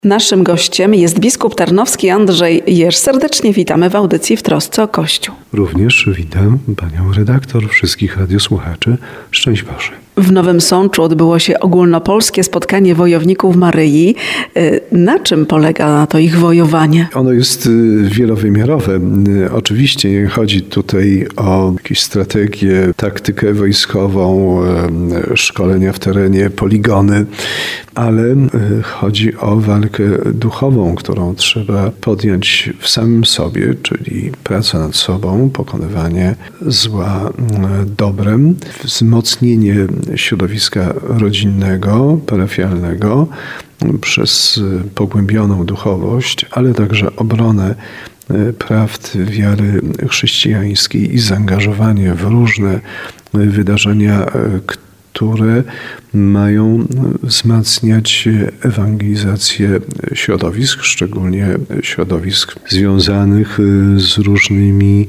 Naszym gościem jest biskup tarnowski Andrzej Jerz. Serdecznie witamy w audycji W trosce o Kościół. Również witam panią redaktor, wszystkich radiosłuchaczy. Szczęść Boże. W Nowym Sączu odbyło się ogólnopolskie spotkanie wojowników Maryi. Na czym polega to ich wojowanie? Ono jest wielowymiarowe. Oczywiście nie chodzi tutaj o jakąś strategię, taktykę wojskową, szkolenia w terenie, poligony, ale chodzi o walkę duchową, którą trzeba podjąć w samym sobie, czyli praca nad sobą, pokonywanie zła dobrem, wzmocnienie środowiska rodzinnego, parafialnego przez pogłębioną duchowość, ale także obronę prawd wiary chrześcijańskiej i zaangażowanie w różne wydarzenia, które mają wzmacniać ewangelizację środowisk, szczególnie środowisk związanych z różnymi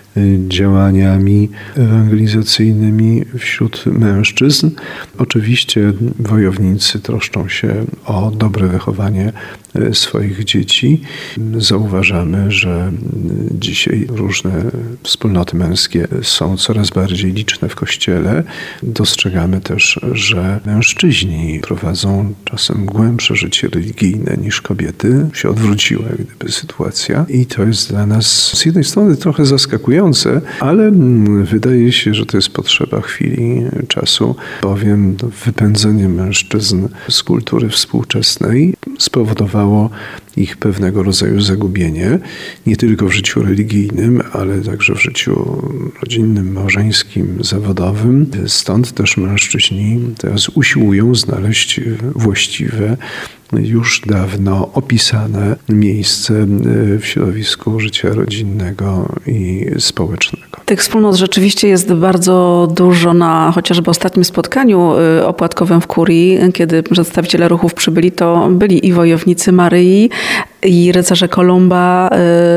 działaniami ewangelizacyjnymi wśród mężczyzn. Oczywiście wojownicy troszczą się o dobre wychowanie swoich dzieci. Zauważamy, że dzisiaj różne wspólnoty męskie są coraz bardziej liczne w Kościele. Dostrzegamy też, że mężczyźni prowadzą czasem głębsze życie religijne niż kobiety. Się odwróciła jak gdyby sytuacja i to jest dla nas z jednej strony trochę zaskakujące, ale wydaje się, że to jest potrzeba chwili, czasu, bowiem wypędzenie mężczyzn z kultury współczesnej spowodowało ich pewnego rodzaju zagubienie, nie tylko w życiu religijnym, ale także w życiu rodzinnym, małżeńskim, zawodowym. Stąd też mężczyźni teraz usiłują znaleźć właściwe, już dawno opisane miejsce w środowisku życia rodzinnego i społecznego. Tych wspólnot rzeczywiście jest bardzo dużo. Na chociażby ostatnim spotkaniu opłatkowym w Kurii, kiedy przedstawiciele ruchów przybyli, to byli i wojownicy Maryi, i rycerze Kolumba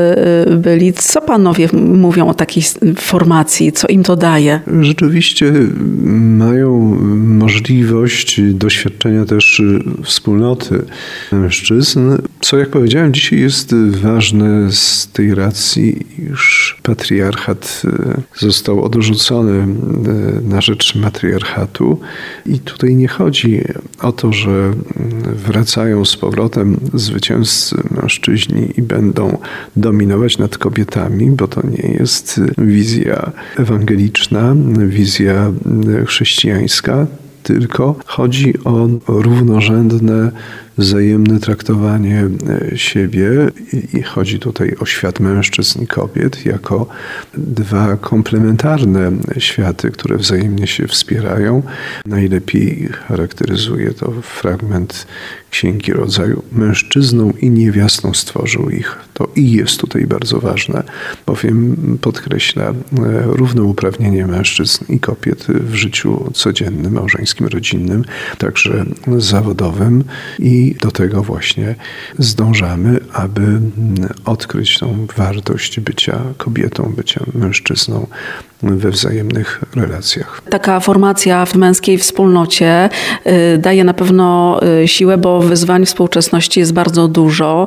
byli. Co panowie mówią o takiej formacji? Co im to daje? Rzeczywiście mają możliwość doświadczenia też wspólnoty mężczyzn, co jak powiedziałem dzisiaj jest ważne z tej racji, iż patriarchat został odrzucony na rzecz matriarchatu i tutaj nie chodzi o to, że wracają z powrotem zwycięzcy mężczyźni i będą dominować nad kobietami, bo to nie jest wizja ewangeliczna, wizja chrześcijańska, tylko chodzi o równorzędne, wzajemne traktowanie siebie i chodzi tutaj o świat mężczyzn i kobiet jako dwa komplementarne światy, które wzajemnie się wspierają. Najlepiej charakteryzuje to fragment Księgi Rodzaju. Mężczyzną i niewiastą stworzył ich. To i jest tutaj bardzo ważne, bowiem podkreśla równouprawnienie mężczyzn i kobiet w życiu codziennym, małżeńskim, rodzinnym, także zawodowym i do tego właśnie zdążamy, aby odkryć tą wartość bycia kobietą, bycia mężczyzną we wzajemnych relacjach. Taka formacja w męskiej wspólnocie daje na pewno siłę, bo wyzwań współczesności jest bardzo dużo.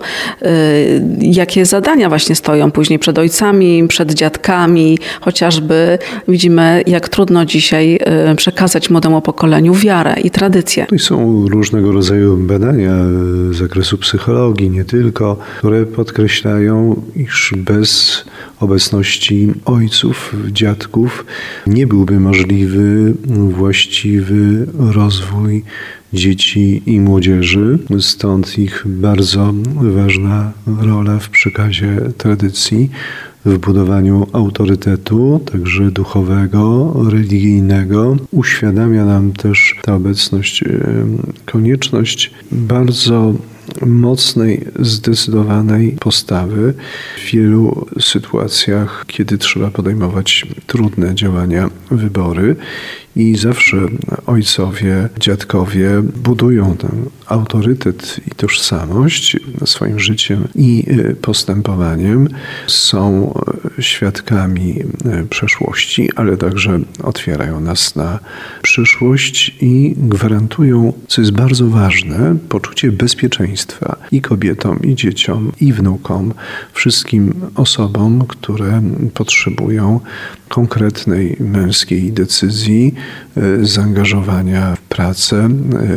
Jakie zadania właśnie stoją później przed ojcami, przed dziadkami? Chociażby widzimy, jak trudno dzisiaj przekazać młodemu pokoleniu wiarę i tradycję. I są różnego rodzaju badania z zakresu psychologii, nie tylko, które podkreślają, iż bez obecności ojców, dziadków nie byłby możliwy właściwy rozwój dzieci i młodzieży. Stąd ich bardzo ważna rola w przekazie tradycji, w budowaniu autorytetu, także duchowego, religijnego. Uświadamia nam też ta obecność konieczność bardzo mocnej, zdecydowanej postawy w wielu sytuacjach, kiedy trzeba podejmować trudne działania, wybory. I zawsze ojcowie, dziadkowie budują ten autorytet i tożsamość swoim życiem i postępowaniem. Są świadkami przeszłości, ale także otwierają nas na przyszłość i gwarantują, co jest bardzo ważne, poczucie bezpieczeństwa i kobietom, i dzieciom, i wnukom, wszystkim osobom, które potrzebują konkretnej męskiej decyzji, zaangażowania w pracę,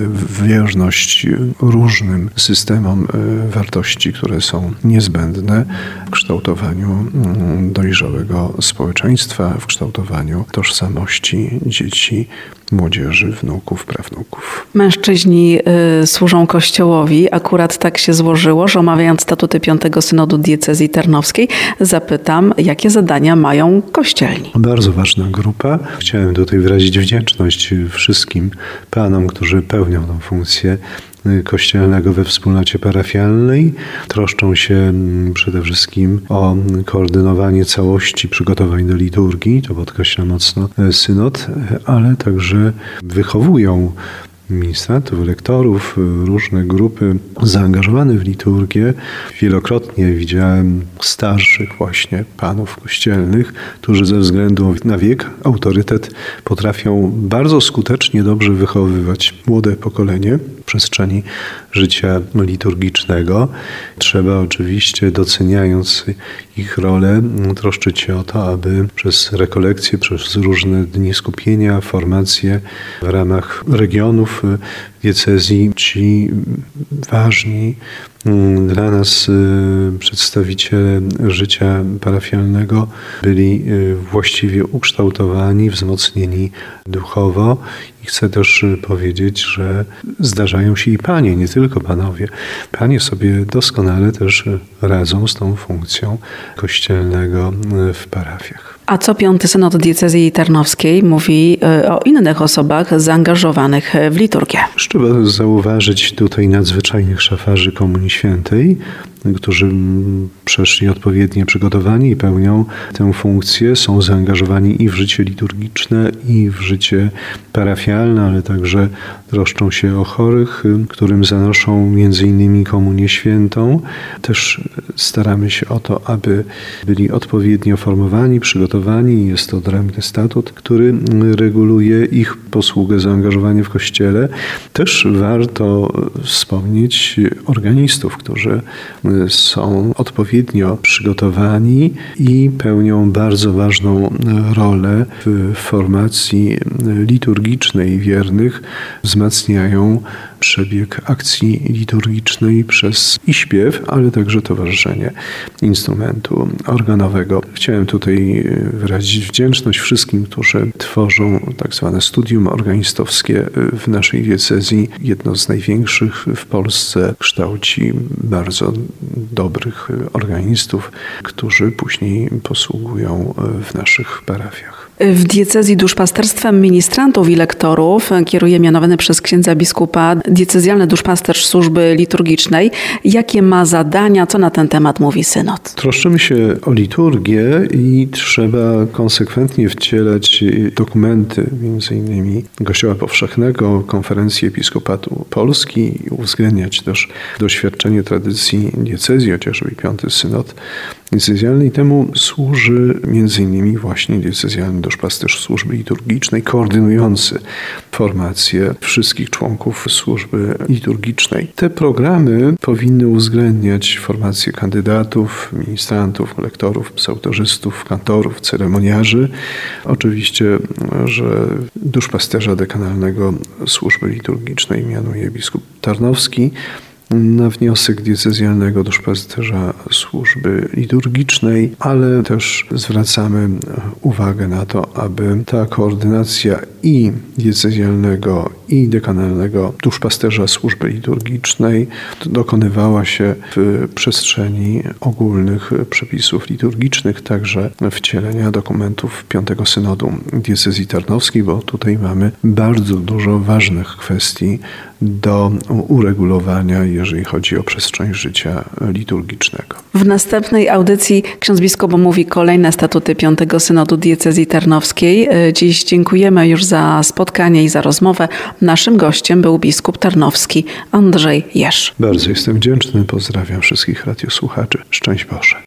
w wierność różnym systemom wartości, które są niezbędne w kształtowaniu dojrzałego społeczeństwa, w kształtowaniu tożsamości dzieci, młodzieży, wnuków, prawnuków. Mężczyźni służą Kościołowi. Akurat tak się złożyło, że omawiając statuty 5. Synodu Diecezji Tarnowskiej, zapytam, jakie zadania mają kościelni. Bardzo ważna grupa. Chciałem tutaj wyrazić wdzięczność wszystkim panom, którzy pełnią tę funkcję kościelnego we wspólnocie parafialnej. Troszczą się przede wszystkim o koordynowanie całości przygotowań do liturgii, to podkreśla mocno synod, ale także wychowują ministrantów, lektorów, różne grupy zaangażowane w liturgię. Wielokrotnie widziałem starszych właśnie panów kościelnych, którzy ze względu na wiek, autorytet potrafią bardzo skutecznie, dobrze wychowywać młode pokolenie w przestrzeni życia liturgicznego. Trzeba oczywiście, doceniając ich rolę, troszczyć się o to, aby przez rekolekcje, przez różne dni skupienia, formacje w ramach regionów diecezji ci ważni dla nas przedstawiciele życia parafialnego byli właściwie ukształtowani, wzmocnieni duchowo. I chcę też powiedzieć, że zdarzają się i panie, nie tylko panowie. Panie sobie doskonale też radzą z tą funkcją kościelnego w parafiach. A co 5. Synod Diecezji Tarnowskiej mówi o innych osobach zaangażowanych w liturgię? Trzeba zauważyć tutaj nadzwyczajnych szafarzy Komunii Świętej, którzy przeszli odpowiednie przygotowanie i pełnią tę funkcję. Są zaangażowani i w życie liturgiczne, i w życie parafialne, ale także troszczą się o chorych, którym zanoszą m.in. Komunię Świętą. Też staramy się o to, aby byli odpowiednio formowani, przygotowani. Jest to odrębny statut, który reguluje ich posługę, zaangażowanie w Kościele. Też warto wspomnieć organistów, którzy są odpowiednio przygotowani i pełnią bardzo ważną rolę w formacji liturgicznej wiernych, wzmacniają przebieg akcji liturgicznej przez i śpiew, ale także towarzyszenie instrumentu organowego. Chciałem tutaj wyrazić wdzięczność wszystkim, którzy tworzą tak zwane studium organistowskie w naszej diecezji. Jedno z największych w Polsce, kształci bardzo dobrych organistów, którzy później posługują w naszych parafiach. W diecezji duszpasterstwem ministrantów i lektorów kieruje mianowany przez księdza biskupa diecezjalny duszpasterz służby liturgicznej. Jakie ma zadania? Co na ten temat mówi synod? Troszczymy się o liturgię i trzeba konsekwentnie wcielać dokumenty, m.in. Kościoła Powszechnego, Konferencji Episkopatu Polski i uwzględniać też doświadczenie tradycji diecezji, chociażby 5. synod diecezjalny. I temu służy m.in. właśnie diecezjalny duszpasterz służby liturgicznej, koordynujący formację wszystkich członków służby liturgicznej. Te programy powinny uwzględniać formację kandydatów, ministrantów, lektorów, psałtorzystów, kantorów, ceremoniarzy. Oczywiście, że duszpasterza dekanalnego służby liturgicznej mianuje biskup Tarnowski na wniosek diecezjalnego duszpasterza służby liturgicznej, ale też zwracamy uwagę na to, aby ta koordynacja i diecezjalnego, i dekanalnego duszpasterza służby liturgicznej dokonywała się w przestrzeni ogólnych przepisów liturgicznych, także wcielenia dokumentów 5. Synodu Diecezji Tarnowskiej, bo tutaj mamy bardzo dużo ważnych kwestii do uregulowania, jeżeli chodzi o przestrzeń życia liturgicznego. W następnej audycji ksiądz biskup omówi kolejne statuty Piątego Synodu Diecezji Tarnowskiej. Dziś dziękujemy już za spotkanie i za rozmowę. Naszym gościem był biskup tarnowski Andrzej Jerz. Bardzo jestem wdzięczny. Pozdrawiam wszystkich radiosłuchaczy. Szczęść Boże.